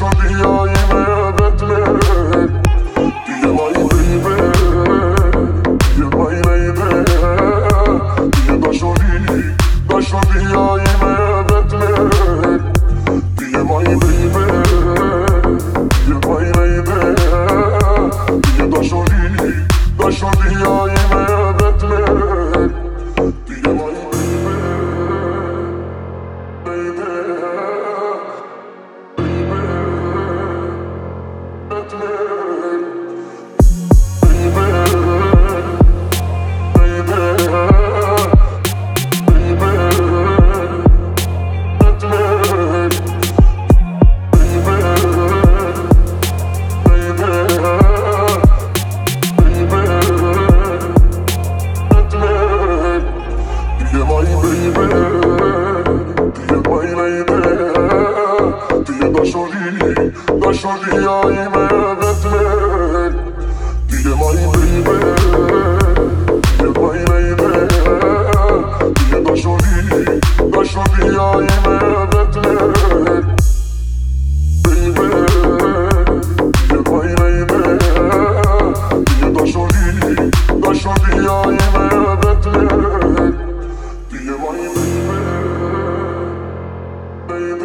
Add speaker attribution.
Speaker 1: lasciami vedere. Dio mai baby, dio mai baby, dio lasciami vedere. Dio mai baby, dio mai baby, dio lasciami vedere. Dio mai lasciami vedere.